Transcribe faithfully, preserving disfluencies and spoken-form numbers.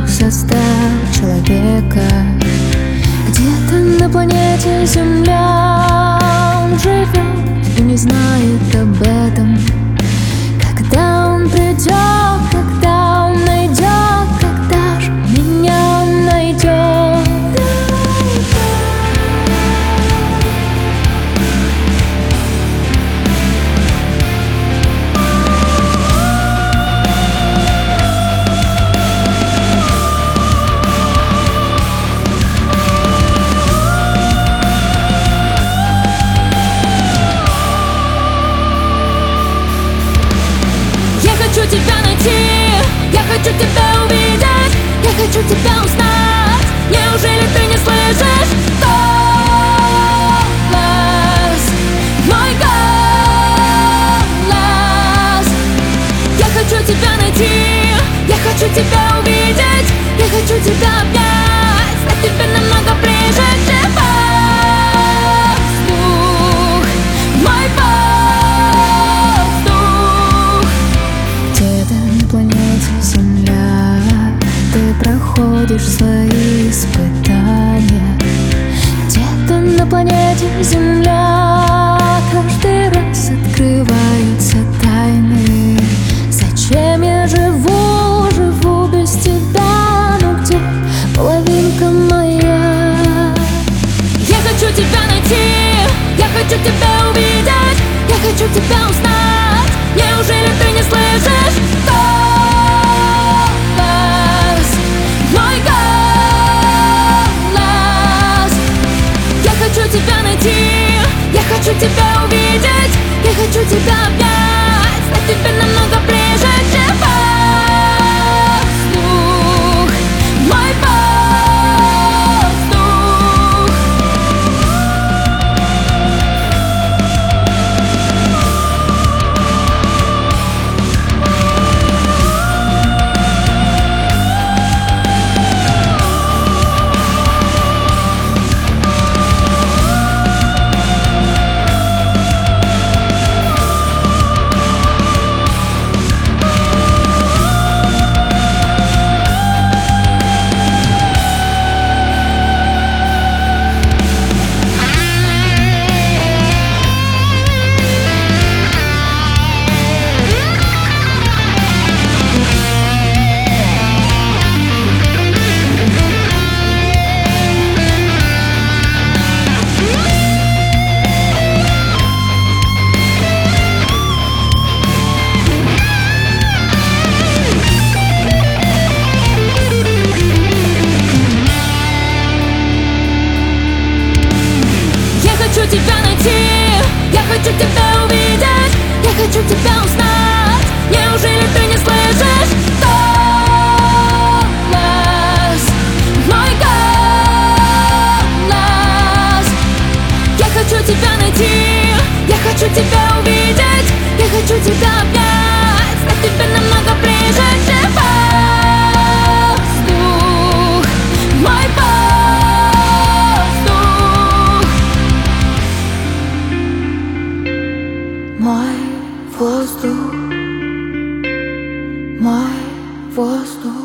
создал человека. Где-то на планете Земля он живет и не знает об этом. Когда он придет, когда он найдет, когда же меня он найдет? Я хочу тебя найти, я хочу тебя увидеть, я хочу тебя узнать. Неужели ты не слышишь голос, мой голос? Я хочу тебя найти, я хочу тебя увидеть, я хочу тебя обнять, стать тебе намного ближе, чем воздух, мой воздух. Где-то на планете Земля ты проходишь свои испытания. Где-то на планете Земля каждый раз открываются тайны. Зачем я живу, живу без тебя? Ну где половинка моя? Я хочу тебя найти, я хочу тебя увидеть, я хочу тебя узнать. Неужели ты не слышишь голос, мой голос? Я хочу тебя найти, я хочу тебя увидеть, я хочу тебя обнять, стать тебе намного ближе, чем воздух, мой воздух. Я хочу тебя найти, я хочу тебя увидеть, я хочу тебя узнать. Неужели ты не слышишь голос, мой голос? Я хочу тебя найти, я хочу тебя увидеть, я хочу тебя обнять, стать тебе намного ближе, чем воздух, мой воздух. Мой воздух, мой воздух.